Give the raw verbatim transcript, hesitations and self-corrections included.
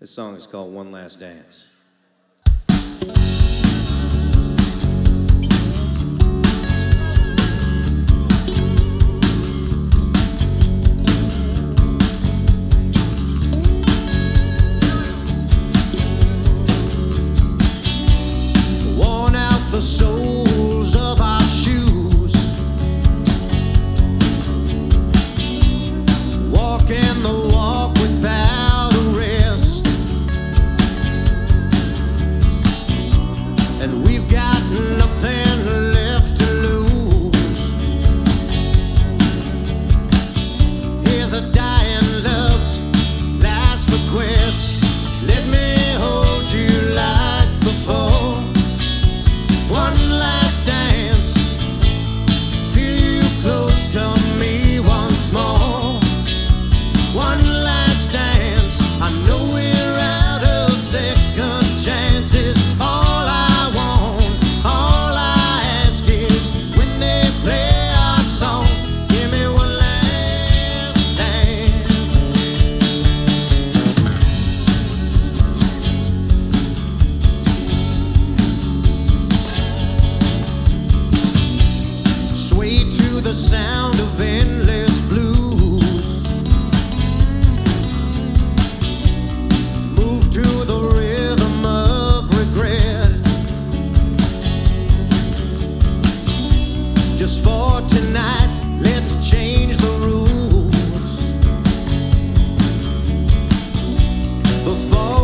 This song is called One Last Dance. Worn out the soles of our shoes, walking the walk without a rest, and we've got nothing left to lose. Here's a dying love's last request: let me hold you like before. One last dance, feel you close to me once more. One last dance, I know we're out of second chances. All I want, all I ask is when they play our song, give me one last dance. Sway to the sound of endless blues, move to the rhythm of regret. Just for tonight, let's change the rules before